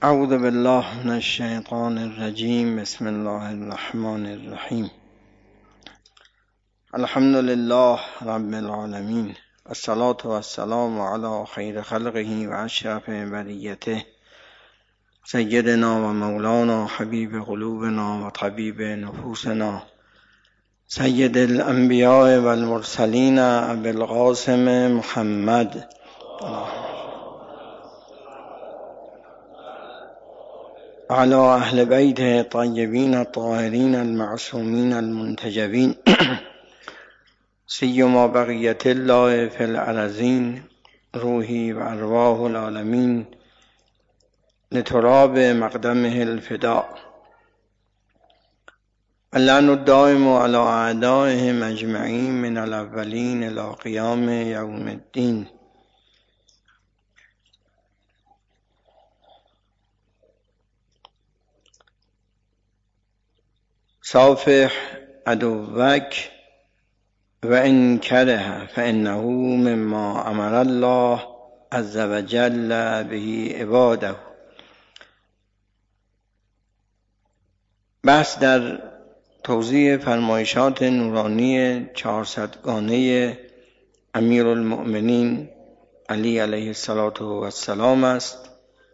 اعوذ بالله من الشیطان الرجیم. بسم الله الرحمن الرحیم. الحمد لله رب العالمین، الصلاة والسلام علی خیر خلقه و اشرف بریته، سیدنا و مولانا حبیب قلوبنا و طبیب نفوسنا، سید الانبیاء و المرسلین ابی القاسم محمد وعلى اهل بیت طیبین الطاهرین المعصومین المنتجبین سیما بقیت الله فی الارضین، روحی و ارواح العالمین لتراب مقدمه الفداء، اللعن الدائم علی اعدائهم اجمعین من الاولین الی قیام یوم الدین. صافح عدوک و ان کره فانه مما امر الله عز وجل به عباده. بحث در توضیح فرمایشات نورانی 400گانه امیرالمؤمنین علی علیه السلام است.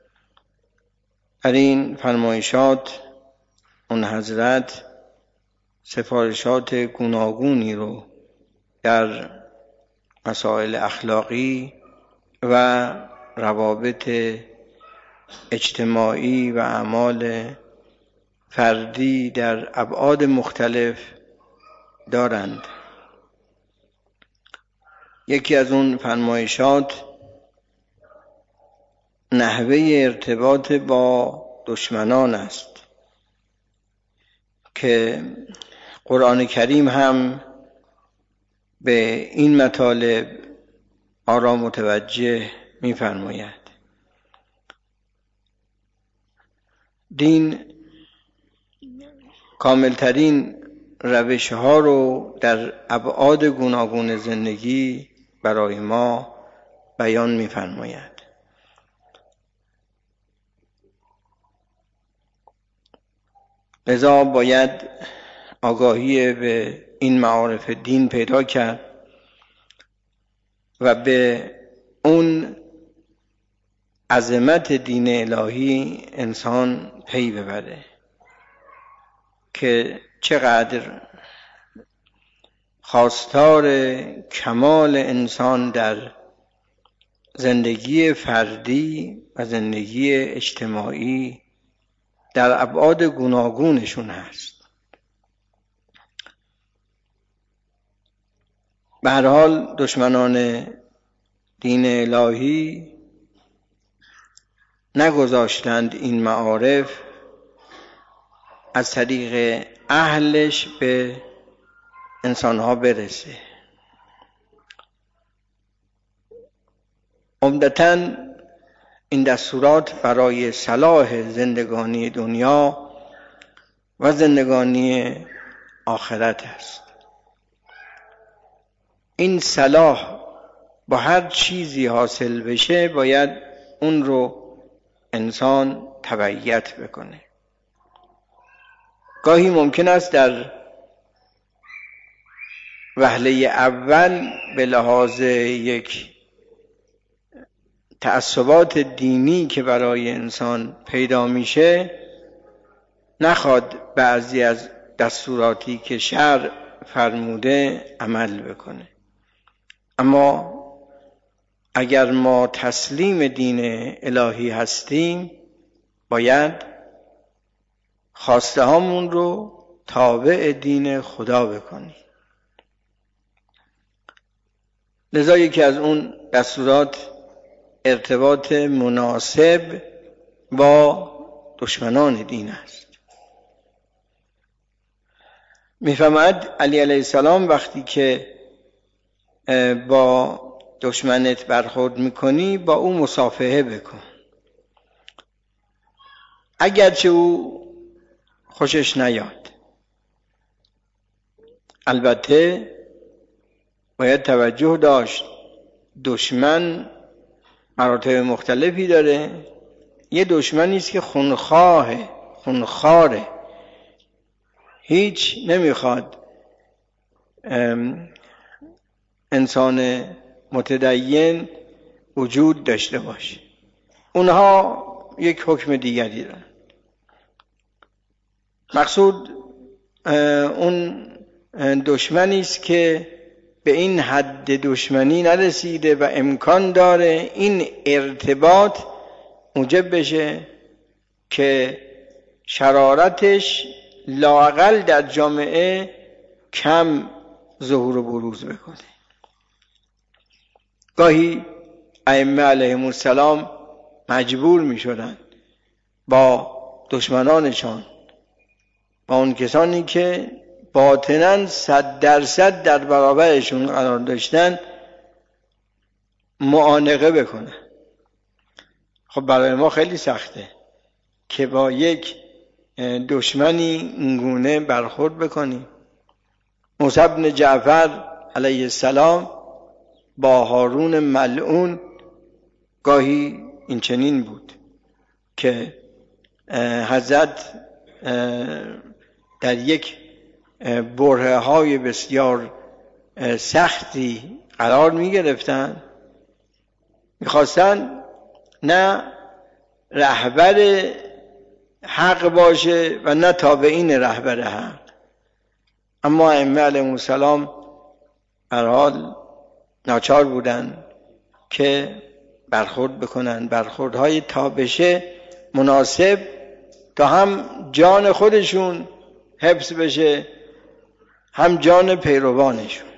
در این فرمایشات اون حضرت سفارشات گوناگونی رو در مسائل اخلاقی و روابط اجتماعی و اعمال فردی در ابعاد مختلف دارند. یکی از اون فرمایشات نحوه ارتباط با دشمنان است که قرآن کریم هم به این مطالب ما را متوجه می‌فرماید. دین کاملترین روش‌ها رو در ابعاد گوناگون زندگی برای ما بیان می‌فرماید. لذا باید آگاهی به این معارف دین پیدا کرد و به اون عظمت دین الهی انسان پی ببره که چقدر خواستار کمال انسان در زندگی فردی و زندگی اجتماعی در ابعاد گوناگونشون هست. به هر حال دشمنان دین الهی نگذاشتند این معارف از طریق اهلش به انسانها برسه. عمدتاً این دستورات برای صلاح زندگانی دنیا و زندگانی آخرت است. این صلاح با هر چیزی حاصل بشه باید اون رو انسان تبعیت بکنه. گاهی ممکن است در وهله اول به لحاظ یک تعصبات دینی که برای انسان پیدا میشه نخواد بعضی از دستوراتی که شرع فرموده عمل بکنه. اما اگر ما تسلیم دین الهی هستیم باید خواسته هامون رو تابع دین خدا بکنیم. لذا یکی از اون دستورات ارتباط مناسب با دشمنان دین است. میفرماید علی علیه السلام وقتی که با دشمنت برخورد میکنی با او مصافحه بکن، اگرچه او خوشش نیاد. البته باید توجه داشت دشمن مراتب مختلفی داره. یه دشمنی است که خونخواره، هیچ نمیخواد انسان متدین وجود داشته باشه. اونها یک حکم دیگری دارن. مقصود اون دشمنی است که به این حد دشمنی نرسیده و امکان داره این ارتباط موجب بشه که شرارتش لااقل در جامعه کم ظهور و بروز بکنه. گاهی ائمه علیهم السلام مجبور می شدن با دشمنانشان، با اون کسانی که باطناً 100% در برابرشون قرار داشتن، معانقه بکنن. خب برای ما خیلی سخته که با یک دشمنی اینگونه برخورد بکنیم. موسی بن جعفر علیه السلام با هارون ملعون گاهی این چنین بود که حضرت در یک برهه های بسیار سختی قرار می گرفتن، می خواستن نه رهبر حق باشه و نه تابعین رهبر حق. اما ائمه علیهم السلام هر حال ناچار بودن که برخورد بکنن، برخوردهای تابشه مناسب تا هم جان خودشون حفظ بشه هم جان پیروانشون.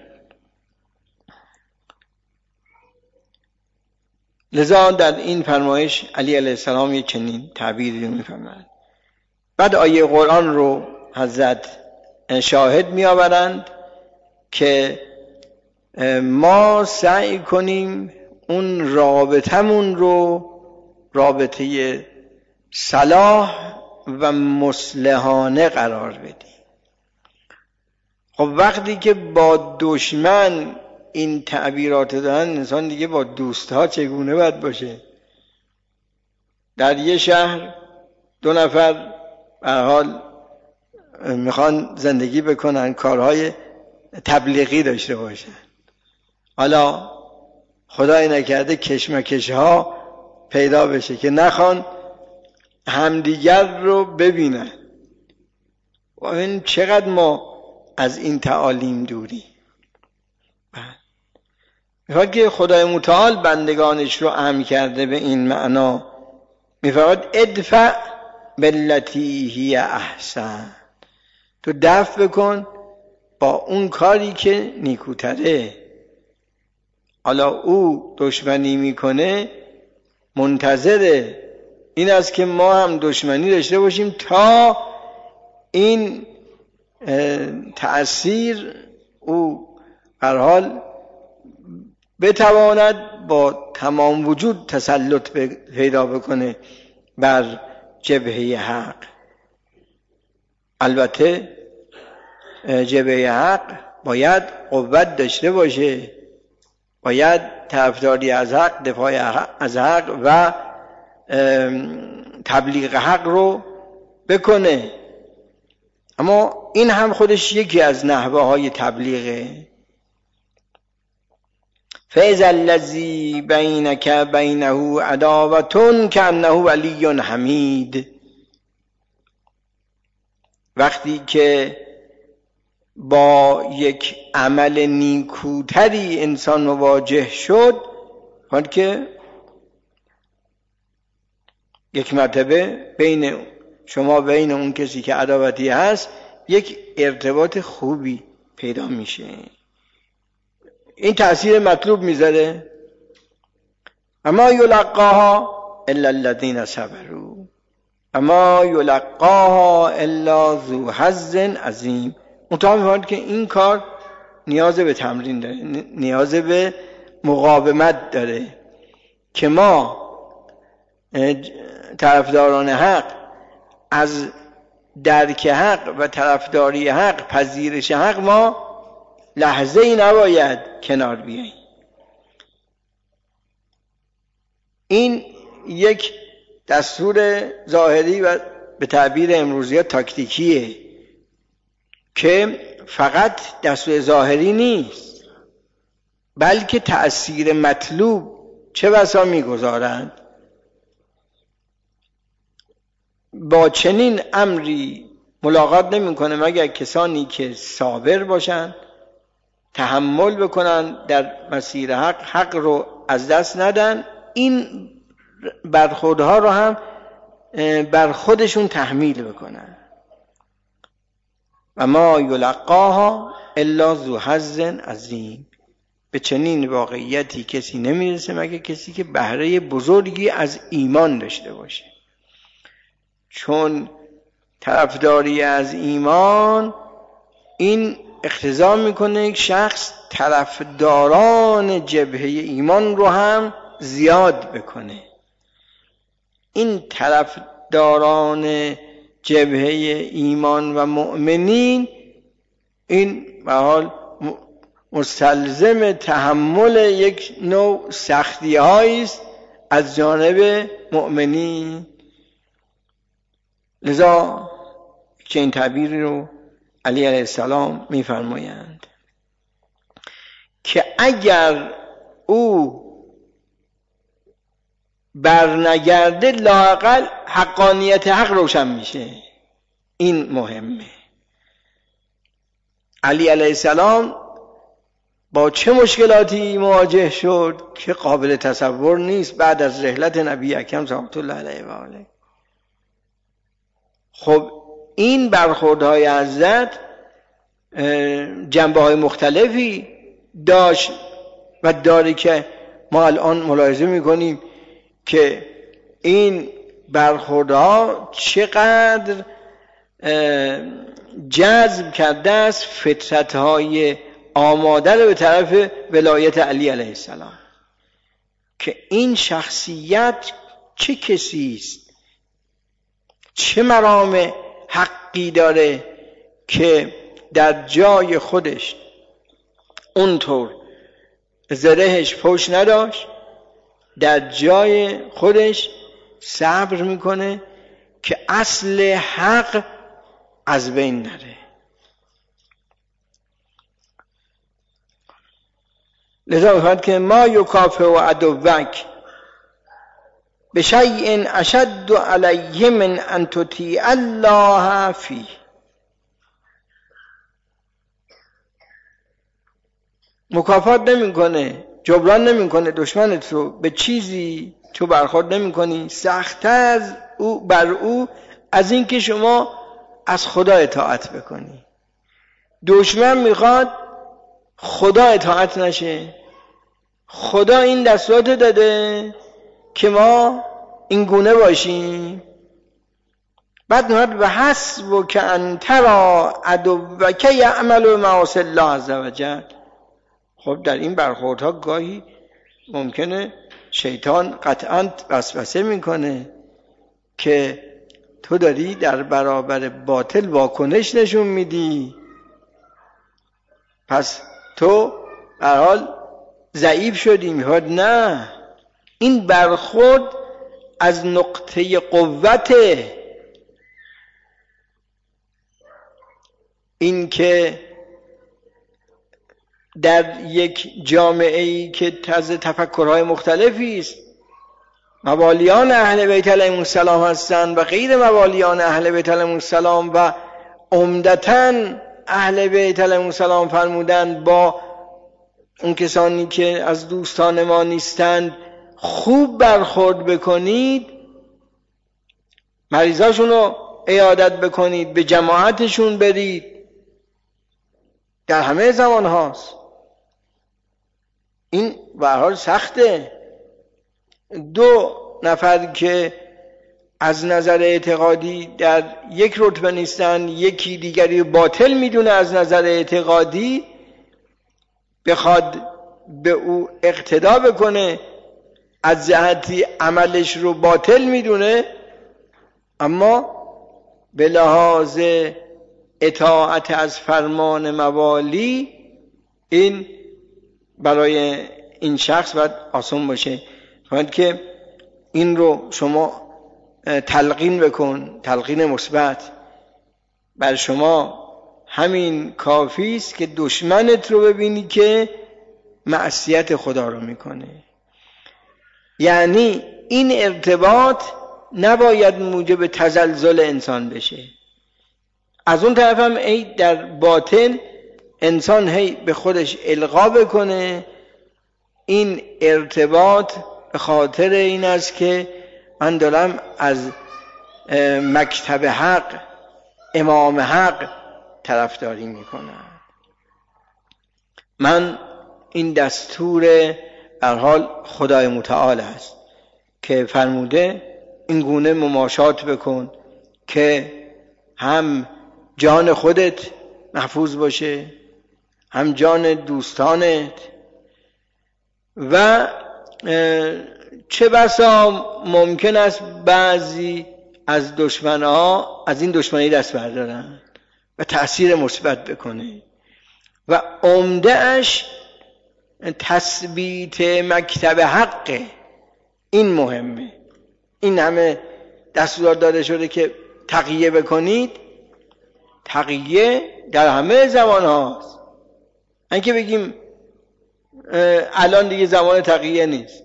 لذا در این فرمایش علی علیه السلام یک چنین تعبیری می‌فرمایند. بعد آیه قرآن رو حضرت شاهد می‌آورند که ما سعی کنیم اون رابطمون رو رابطه صلاح و مصلحانه قرار بدیم. خب وقتی که با دشمن این تعبیرات دارن، انسان دیگه با دوستها چگونه باید باشه؟ در یه شهر 2 نفر به هر حال میخوان زندگی بکنن، کارهای تبلیغی داشته باشن. حالا خدای نکرده کشمکش ها پیدا بشه که نخوان همدیگر رو ببینن. و این چقدر ما از این تعالیم دوری. میفرد که خدای متعال بندگانش رو اهم کرده به این معنا، میفرد ادفع باللتی هی احسن، تو دفع بکن با اون کاری که نیکوتره. حالا او دشمنی میکنه، منتظره این است که ما هم دشمنی داشته باشیم تا این تأثیر او هر حال بتواند با تمام وجود تسلط پیدا بکنه بر جبهه حق. البته جبهه حق باید قوت داشته باشه، باید طرفداری از حق، دفاع از حق و تبلیغ حق رو بکنه. اما این هم خودش یکی از نحوه های تبلیغه. فَإِذَا الَّذِي بَيْنَكَ بَيْنَهُ عَدَاوَةٌ كَأَنَّهُ وَلِيٌّ حَمِيدٌ، وقتی که با یک عمل نیکوتری انسان مواجه شد، وقتی که یک مرتبه بین شما بین اون کسی که عداوتی هست یک ارتباط خوبی پیدا میشه، این تأثیر مطلوب میذاره. اما یلقاها الا الذین صبروا، اما یلقاها الا ذو حظ عظیم. مطمئن می‌شوند که این کار نیاز به تمرین داره، نیاز به مقاومت داره که ما طرفداران حق از درک حق و طرفداری حق، پذیرش حق، ما لحظه ای نباید کنار بیاییم. این یک دستور ظاهری و به تعبیر امروزی تاکتیکیه که فقط دستور ظاهری نیست، بلکه تأثیر مطلوب چه بسا میگذارند. با چنین امری ملاقات نمی‌کنه مگر کسانی که صابر باشند، تحمل بکنن در مسیر حق رو از دست ندن، این برخوردها رو هم بر خودشون تحمیل بکنن. و ما یلقاها الا ذو حظ عظیم. به چنین واقعیتی کسی نمیرسه مگر کسی که بهره بزرگی از ایمان داشته باشه، چون طرفداری از ایمان این اقتضا میکنه یک شخص طرفداران جبهه ایمان رو هم زیاد بکنه. این طرفداران جبهه ایمان و مؤمنین این به حال مستلزم تحمل یک نوع سختی هایی است از جانب مؤمنین. لذا که این تعبیر رو علی علیه السلام میفرمایند که اگر او برنگرده لااقل حقانیت حق روشن میشه. این مهمه. علی علیه السلام با چه مشکلاتی مواجه شد که قابل تصور نیست بعد از رحلت نبی اکرم صلوات الله علیه و آله. خب این برخوردهای حضرت جنبه‌های مختلفی داشت و داره که ما الان ملاحظه می‌کنیم که این برخوردها چقدر جذب کرده است فطرت‌های آماده رو به طرف ولایت علی علیه السلام، که این شخصیت چه کسی است، چه مرام حقی داره که در جای خودش اونطور زرهش پشت نداشت، در جای خودش صبر میکنه که اصل حق از بین نره. لذا می‌فرماید که ما یکافئ عدوک بشیء اشد علیه من ان تطیع الله فیه. مکافات نمیکنه، جبران نمیکنه دشمنت رو به چیزی تو برخورد نمیکنی سخت‌تر از او بر او از این که شما از خدا اطاعت بکنی. دشمن میخواد خدا اطاعت نشه. خدا این دستورات داده که ما این گونه باشیم. بعد نهاد و حسبک ان تری عدوک یعمل معاصی الله عز وجل. خب در این برخوردها گاهی ممکنه شیطان قطعاً وسوسه میکنه که تو داری در برابر باطل واکنش نشون میدی، پس تو به هر حال ضعیف شدی. میگه نه، این برخورد از نقطه قوته. این که در یک جامعه‌ای که طرز تفکرهای مختلفی است، موالیان اهل بیت علیهم السلام هستند و غیر موالیان اهل بیت علیهم السلام، و عمدتاً اهل بیت علیهم السلام فرمودند با اون کسانی که از دوستان ما نیستند خوب برخورد بکنید، مریضاشون رو عیادت بکنید، به جماعتشون برید. در همه زمان هاست. این به هر حال سخته. دو نفر که از نظر اعتقادی در یک رتبه نیستن، یکی دیگری باطل میدونه از نظر اعتقادی، بخواد به او اقتدا بکنه از جهتی عملش رو باطل میدونه، اما به لحاظ اطاعت از فرمان موالی این برای این شخص باید آسان باشه. باید که این رو شما تلقین بکن، تلقین مثبت. بر شما همین کافی است که دشمنت رو ببینی که معصیت خدا رو میکنه. یعنی این ارتباط نباید موجب تزلزل انسان بشه. از اون طرف هم ای در باطن انسان هی به خودش القا بکنه این ارتباط به خاطر این است که من دارم از مکتب حق، امام حق طرفداری میکنم. من این دستور به هر حال خدای متعال است که فرموده این گونه مماشات بکن که هم جان خودت محفوظ باشه، هم جان دوستانت. و چه بسا ممکن است بعضی از دشمنها از این دشمنی دست بردارن و تأثیر مثبت بکنه و عمده‌اش تثبیت مکتب حقه. این مهمه. این همه دستور داده شده که تقیه بکنید. تقیه در همه زمان هاست. اینکه بگیم الان دیگه زمان تقیه نیست.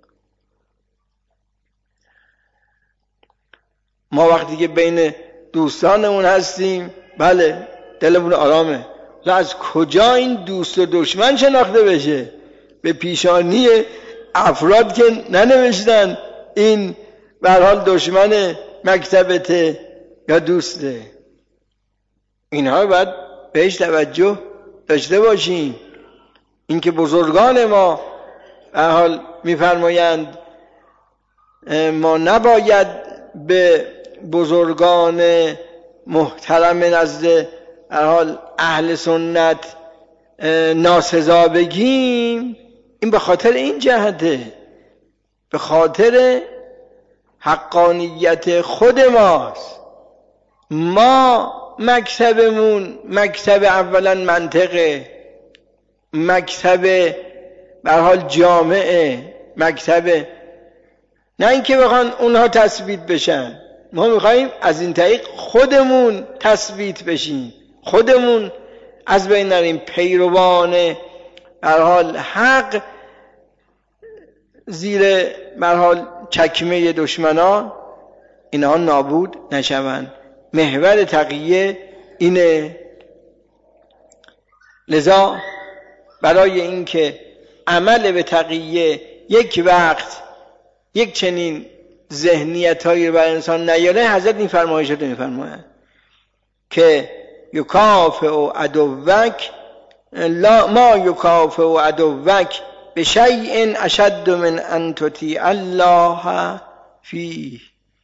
ما وقتی که بین دوستانمون هستیم بله دلمون آرامه. از کجا این دوست و دشمن شناخته بشه؟ به پیشانی افراد که ننوشتن این به هر حال دشمن مکتبته یا دوسته. اینها باید بهش توجه داشته باشیم. اینکه بزرگان ما به هر حال میفرمایند ما نباید به بزرگان محترم نزد به هر حال اهل سنت ناسزا بگیم. این به خاطر این جهته، به خاطر حقانیت خود ماست. ما مکتبمون مکتب اولا منطقه، مکتب به هر حال جامعه، مکتب نه اینکه بخوان اونها تثبیت بشن. ما میخواییم از این طریق خودمون تثبیت بشیم، خودمون از بین نریم، پیروان به هر حال حق زیر به هر حال چکمه دشمنان اینها نابود نشوند. محور تقیه اینه. لذا برای اینکه عمل به تقیه یک وقت یک چنین ذهنیتایی رو بر انسان نیاره، حضرت این فرمایشات رو میفرمایند که یکافئ عدوک لا ما یکافئ عدوک بشیء اشد من ان تطیع الله فیه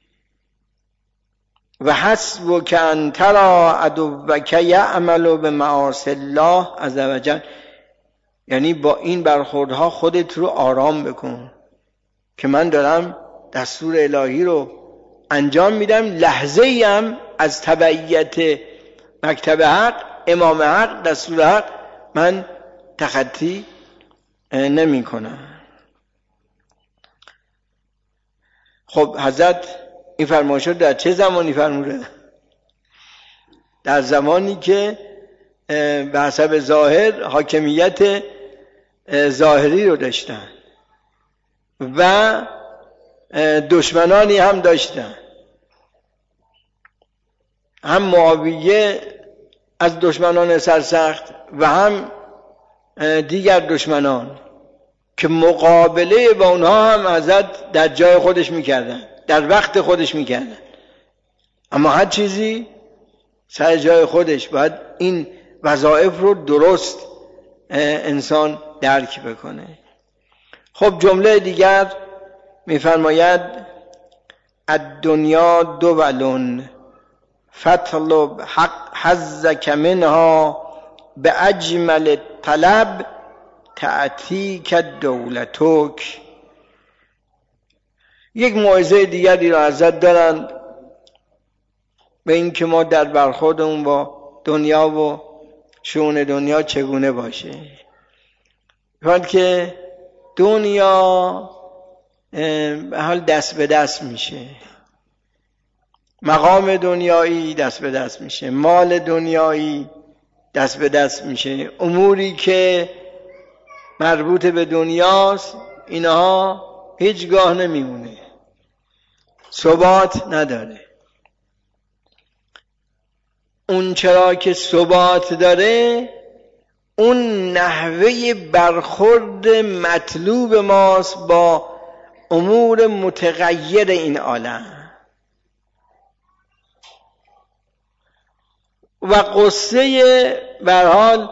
و حسبک ان تری عدوک یعمل بمعاصی الله عز وجل. یعنی با این برخوردها خودت رو آرام بکن که من دارم دستور الهی رو انجام میدم، لحظه ایم از تبعیت مکتب حق، امام حق، دستور حق من تخطی نمی کنم. خب حضرت این فرمایشات در چه زمانی فرموده؟ در زمانی که به حسب ظاهر حاکمیت ظاهری رو داشتن و دشمنانی هم داشتن. هم معاویه از دشمنان سرسخت و هم دیگر دشمنان که مقابله با اونها هم حضرت در جای خودش میکردن، در وقت خودش میکردن. اما هر چیزی سر جای خودش. باید این وظایف رو درست انسان درک بکنه. خب جمله دیگر میفرماید الدنیا دول فاطلب حظک منها باجمل طلب تأتیک دولتک. یک موعظه دیگری را حضرت دارند به این که ما در برخوردمون با دنیا و شؤون دنیا چگونه باشه. وقتی که دنیا به حال دست به دست میشه مقام دنیایی دست به دست میشه، مال دنیایی دست به دست میشه، اموری که مربوط به دنیاست اینها هیچگاه نمیمونه، ثبات نداره. اون چرا که ثبات داره اون نحوه برخورد مطلوب ماست با امور متغیر این عالم. و قصه به هر حال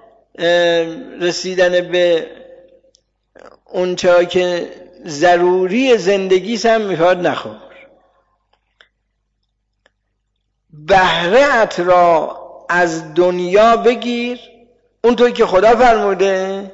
رسیدن به اون چرا که ضروری زندگی هم میخواد نخور. بهره‌ات را از دنیا بگیر اونطور که خدا فرموده،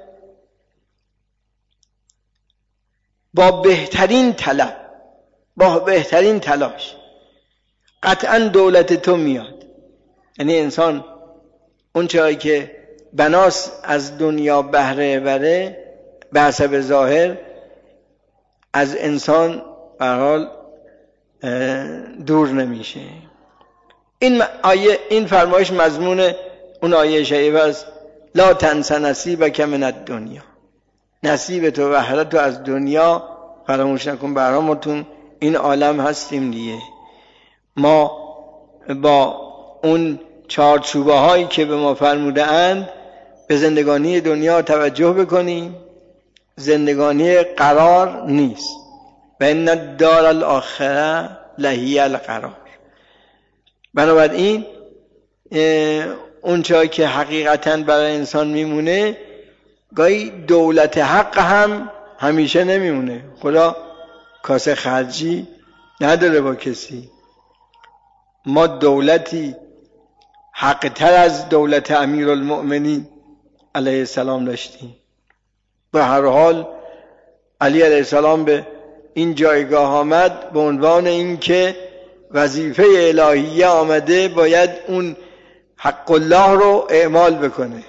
با بهترین طلب، با بهترین تلاش قطعا دولت تو میاد. یعنی انسان اون چرا که بناس از دنیا بهره بره به حسب ظاهر از انسان به هر حال دور نمیشه. این آیه، این فرمایش مضمون اون آیه شریف است: لا تنس نصیبک من الدنیا، نصیب تو و بهره تو از دنیا فراموش نکن. به هر حال ما تو این عالم هستیم دیگه، ما با اون چارچوبه هایی که به ما فرموده اند به زندگانی دنیا توجه بکنیم. زندگانی قرار نیست، و ان الدار الاخره لهی القرار. بنابراین اون چیزی که حقیقتا برای انسان میمونه، گاهی دولت حق هم همیشه نمیمونه. خدا کاسه خرجی نداره با کسی. ما دولتی حق تر از دولت امیرالمؤمنین علیه السلام داشتیم. به هر حال علی علیه السلام به این جایگاه آمد به عنوان این که وظیفه الهیه آمده باید اون حق الله رو اعمال بکنه.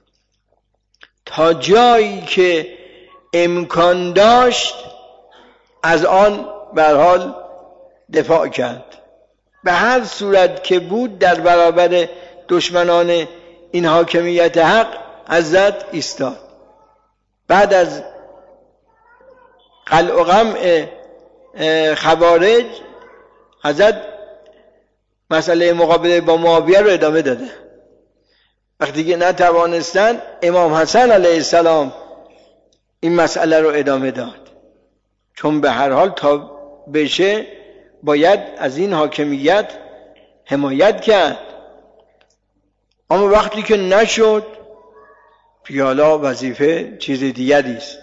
تا جایی که امکان داشت از آن به هر حال دفاع کرد، به هر صورت که بود در برابر دشمنان این حاکمیت حق عزت ایستاد. بعد از قلع و قمع خوارج حضرت مسئله مقابله با معاویه رو ادامه داده. وقتی که نتوانستن، امام حسن علیه السلام این مسئله رو ادامه داد، چون به هر حال تا بشه باید از این حاکمیت حمایت کرد. اما وقتی که نشد، پیالا وظیفه چیز دیگری است.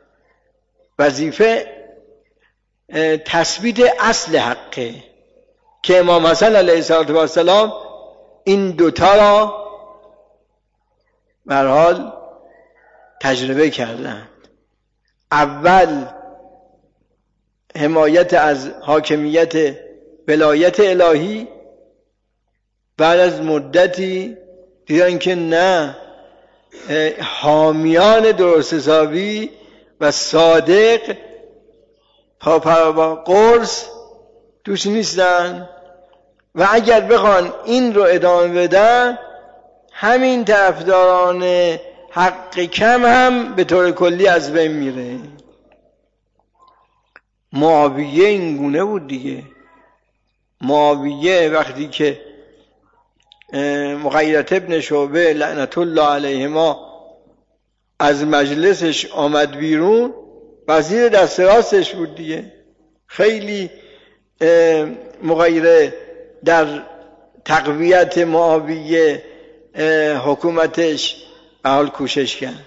وظیفه تثبیت اصل حقه که امام حسن علیه السلام این دوتا را به هر حال تجربه کردند. اول حمایت از حاکمیت ولایت الهی، بعد از مدتی دیدن که نه، حامیان درست حسابی و صادق پا قرص توش نیستن و اگر بخوان این رو ادامه بدن، همین طرفداران حق کم هم به طور کلی از بین میره. معاویه این گونه بود دیگه. معاویه وقتی که مغیرة ابن شعبه لعنت الله علیهما از مجلسش آمد بیرون، وزیر دست راستش بود دیگه. خیلی مغیره در تقویت معاویه حکومتش به حال کوشش کرد.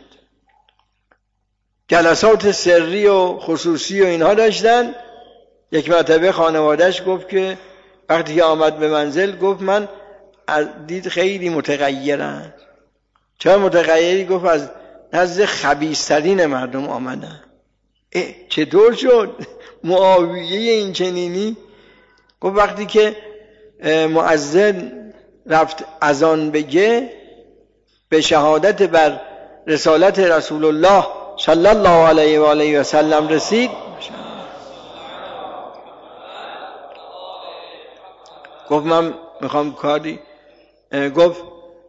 جلسات سری و خصوصی و اینها داشتن. یک مرتبه خانوادهش گفت که وقتی که آمد به منزل گفت من دید خیلی متغیرن. چرا متغیری؟ گفت از نزد خبیث‌ترین مردم آمدن. چطور شد؟ معاویه این چنینی؟ گفت وقتی که مؤذن رفت اذان بگه به شهادت بر رسالت رسول الله صلی الله علیه و آله و سلم رسید، گفت من میخوام کاری، گفت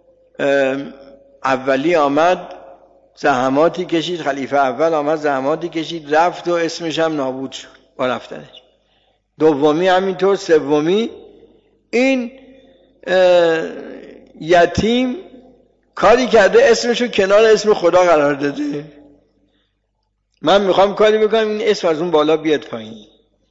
اولی آمد زحماتی کشید، خلیفه اول آمد زحماتی کشید رفت و اسمش هم نابود شد با رفتنش. دومی همینطور، سومی این یتیم کاری کرده اسمشو کنار اسم خدا قرار داده. من میخوام کاری بکنم این اسم از اون بالا بیاد پایین.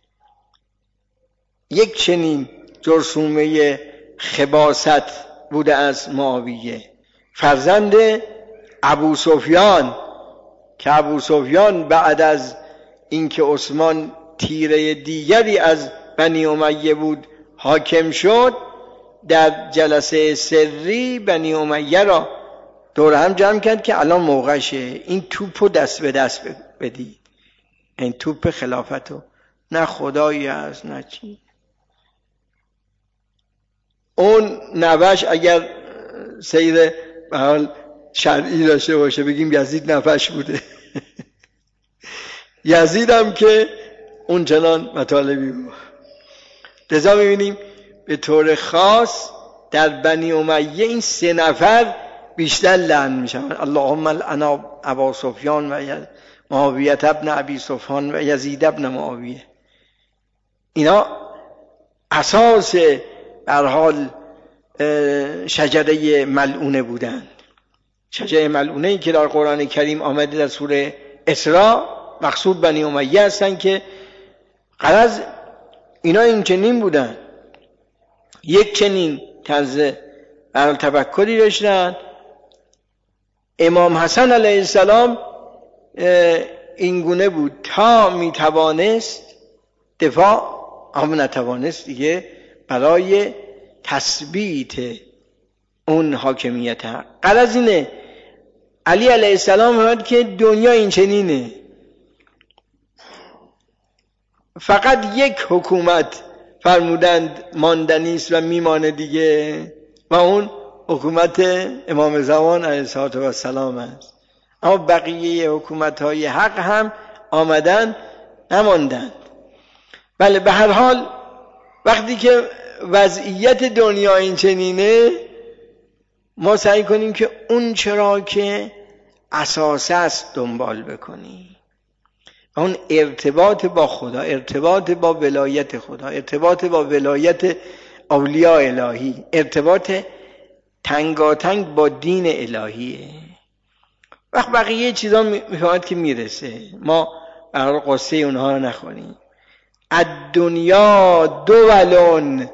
یک چنین جرثومه خباثت بوده از معاویه، فرزند ابو سفیان، که ابو سفیان بعد از اینکه عثمان تیره دیگری از بنی امیه بود حاکم شد، در جلسه سری بنی امیه را دور هم جمع کرد که الان موقعشه این توپو دست به دست بدی، این توپ خلافتو، نه خدایی هست نه چی. اون نوش اگر سیر به حال شرعی داشته باشه بگیم یزید نفش بوده. یزید هم که اون چنان مطالبی بود. لذا میبینیم به طور خاص در بنی امیه این 3 نفر بیشتر لعن میشن. اللهم لعن ابا سفیان و معاویه ابن ابی سفیان و یزید ابن معاویه. اینا اساس در حال شجره ملعونه بودند. شجره ملعونه ای که در قرآن کریم آمده در سوره اسراء مقصود بنی امیه هستن که غرض اینا این چنین بودن، یک چنین طرز تفکری داشتن. امام حسن علیه السلام این گونه بود تا میتوانست دفاع، اما نتوانست دیگه برای تثبیت اون حاکمیت حق. غرض اینه علی علیه السلام فرمود که دنیا این چنینه، فقط یک حکومت فرمودند ماندنی است و میمانه دیگه، و اون حکومت امام زمان علیه السلام است. اما بقیه حکومت‌های حق هم آمدن نماندند. بله، به هر حال وقتی که وضعیت دنیا این چنینه ما سعی کنیم که اون چرا که اساس است دنبال بکنیم، اون ارتباط با خدا، ارتباط با ولایت خدا، ارتباط با ولایت اولیاء الهی، ارتباط تنگاتنگ با دین الهیه. وقت بقیه چیزا میفهمد که میرسه، ما برای قصه اونها رو نخونیم. الدنیا دولون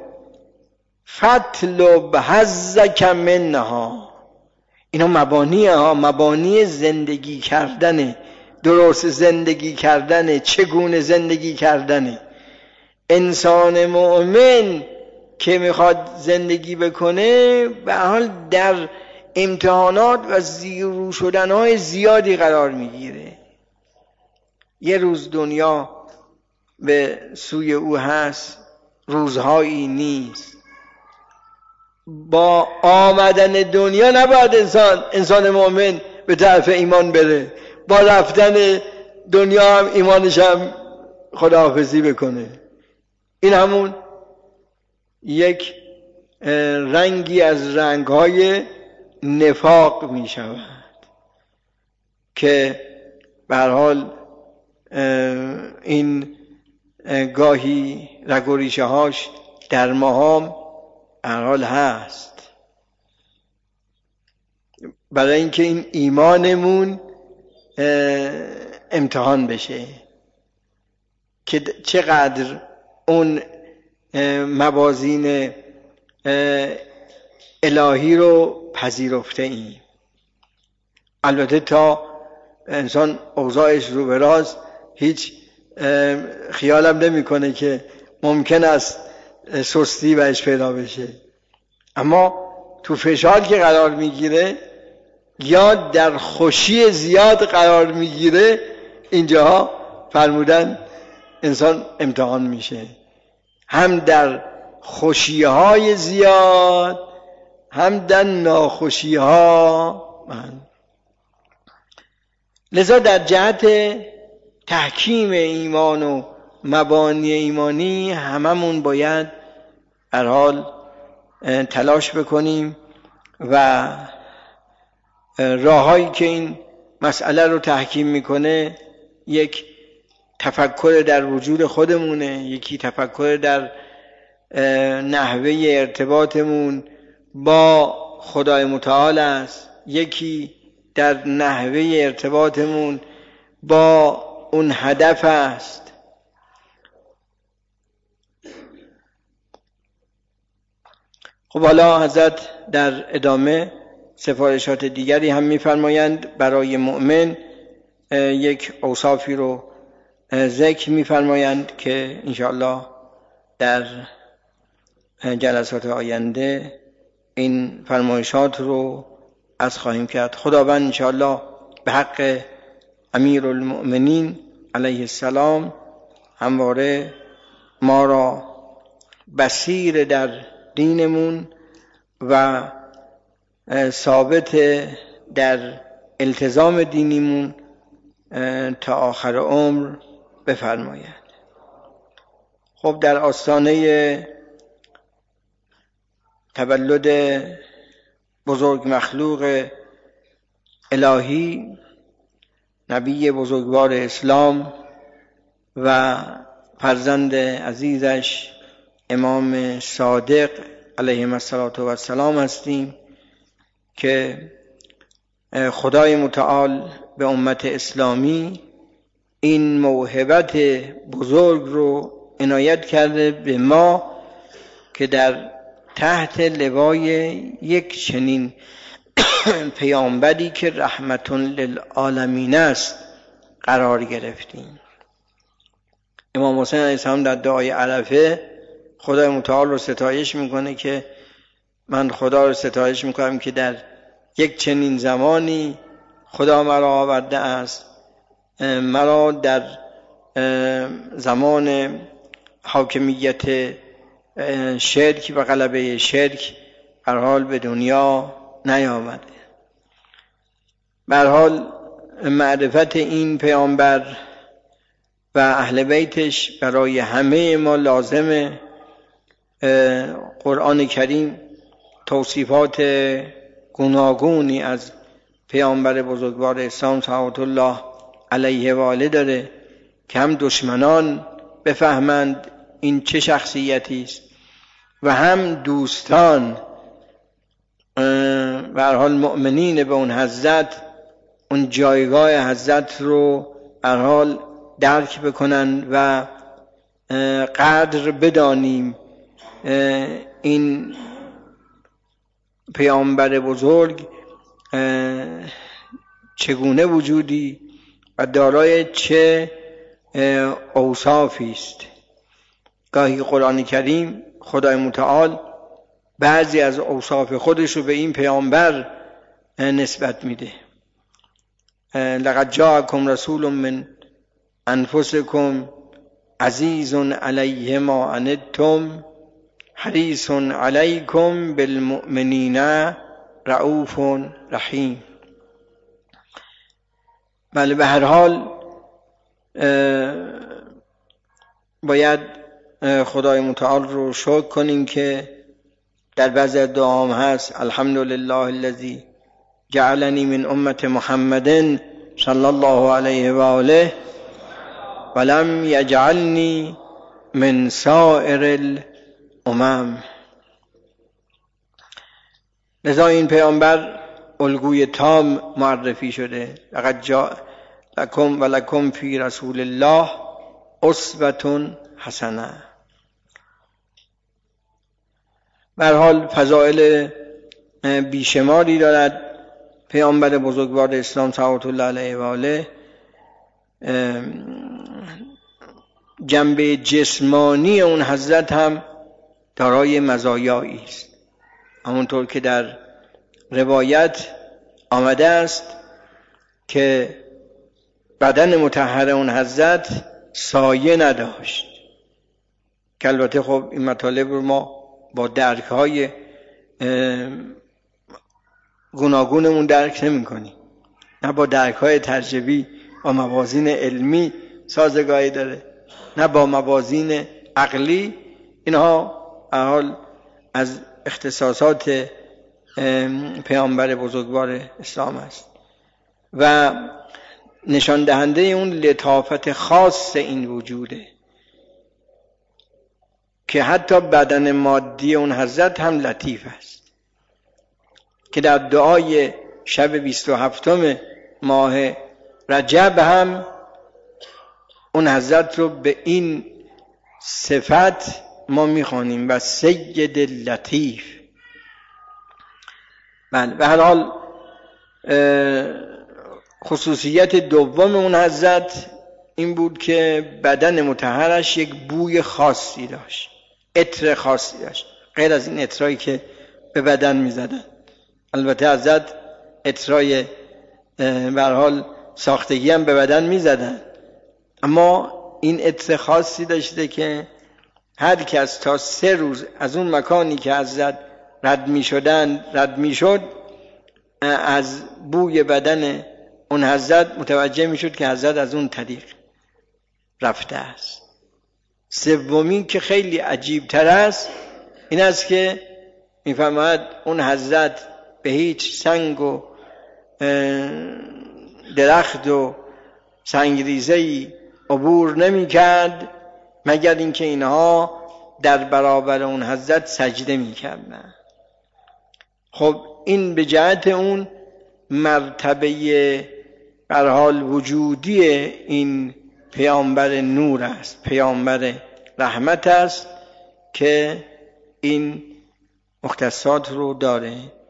فاطلب حظک منها. اینا مبانی زندگی کردن، درست زندگی کردن، چگونه زندگی کردن. انسان مؤمن که میخواد زندگی بکنه به حال در امتحانات و زیرو شدنهای زیادی قرار میگیره. یه روز دنیا به سوی او هست، روزهایی نیست. با آمدن دنیا نباید انسان مؤمن به طرف ایمان بره، با رفتن دنیا هم ایمانش هم خداحافظی بکنه. این همون یک رنگی از رنگهای نفاق می شود که به هر حال این گاهی رگ و ریشه هاش در ما هم به هر حال هست. برای اینکه این ایمانمون امتحان بشه که چقدر اون موازین الهی رو پذیرفته ایم. البته تا انسان اوضاعش رو به راست هیچ خیالم نمی کنه که ممکن است سستی بهش پیدا بشه، اما تو فشار که قرار میگیره یا در خوشی زیاد قرار میگیره، اینجاها فرمودن انسان امتحان میشه، هم در خوشیهای زیاد هم در ناخوشیها. لذا در جهت تحکیم ایمان و مبانی ایمانی هممون باید هر حال تلاش بکنیم و راههایی که این مسئله رو تحکیم میکنه، یک تفکر در وجود خودمونه، یکی تفکر در نحوه ارتباطمون با خدای متعال است، یکی در نحوه ارتباطمون با اون هدف است. خب حالا حضرت در ادامه سفارشات دیگری هم می‌فرمایند. برای مؤمن یک اوصافی رو ذکر می‌فرمایند که انشاءالله در جلسات آینده این فرمایشات رو از خواهیم کرد. خداوند انشاءالله به حق امیرالمؤمنین علیه السلام همواره ما را بصیر در دینمون و ثابت در التزام دینیمون تا آخر عمر بفرماید. خب در آستانه تولد بزرگ مخلوق الهی، نبی بزرگوار اسلام و فرزند عزیزش امام صادق علیه السلام هستیم که خدای متعال به امت اسلامی این موهبت بزرگ رو عنایت کرده به ما که در تحت لوای یک چنین پیامبری که رحمت للعالمین است قرار گرفتیم. امام حسین علیه السلام در دعای عرفه خدای متعال رو ستایش میکنه که من خدا رو ستایش میکنم که در یک چنین زمانی خدا مرا آورده است، مرا در زمان حاکمیت شرک و غلبه شرک هر حال به دنیا نیامده. به هر حال معرفت این پیامبر و اهل بیتش برای همه ما لازمه. قرآن کریم توصیفات گوناگونی از پیامبر بزرگوار اسلام صلوات الله علیه و آله داره که هم دشمنان بفهمند این چه شخصیتی است و هم دوستان به هر حال مؤمنین به اون حضرت، اون جایگاه حضرت رو به هر حال درک بکنن و قدر بدانیم این پیامبر بزرگ چگونه وجودی و دارای چه اوصافی است. گاهی قرآن کریم خدای متعال بعضی از اوصاف خودش رو به این پیامبر نسبت میده. لقد جاءکم رسول من انفسکم عزیز علیه ما عنتم حریص علیکم بالمؤمنین رؤوف رحیم. بله، به هر حال باید خدای متعال رو شکر کنیم که در بعضی دعام هست الحمدلله الذی جعلنی من امت محمد صلی الله علیه و آله ولم یجعلنی من سائر الامم. لذا این پیامبر الگوی تام معرفی شده. لقد جاء لکم و لکم فی رسول الله اسوة حسنه. به هر حال فضائل بیشماری دارد پیامبر بزرگوار اسلام صلوات الله علیه و آله. جنبه جسمانی اون حضرت هم دارای مزایایی است، همونطور که در روایت آمده است که بدن مطهر اون حضرت سایه نداشت، که البته خب این مطالب رو ما با درک‌های گوناگونمون درک نمی‌کنیم، نه با درک‌های تجربی و موازین علمی سازگاری داره، نه با موازین عقلی. اینها به حال از اختصاصات پیامبر بزرگوار اسلام است و نشان دهنده اون لطافت خاص این وجوده که حتی بدن مادی اون حضرت هم لطیف است، که در دعای شب 27 ماه رجب هم اون حضرت رو به این صفت ما میخوانیم و سید لطیف. بله، به هر حال خصوصیت دوم اون حضرت این بود که بدن مطهرش یک بوی خاصی داشت، عطر خاصی داشت، غیر از این عطرایی که به بدن میزدن. البته حضرت عطرای به هر حال ساختگی هم به بدن میزدن، اما این عطر خاصی داشته که هر کس تا 3 روز از اون مکانی که حضرت رد میشد از بوی بدن اون حضرت متوجه میشد که حضرت از اون طریق رفته است. سومی که خیلی عجیب تر است این است که میفرماید اون حضرت به هیچ سنگ و درخت و سنگریزه‌ای عبور نمی کرد مگر اینکه اینها در برابر اون حضرت سجده می کردن. خب این به جهت اون مرتبه به هر حال وجودی این پیامبر نور است، پیامبر رحمت است که این مختصات رو داره.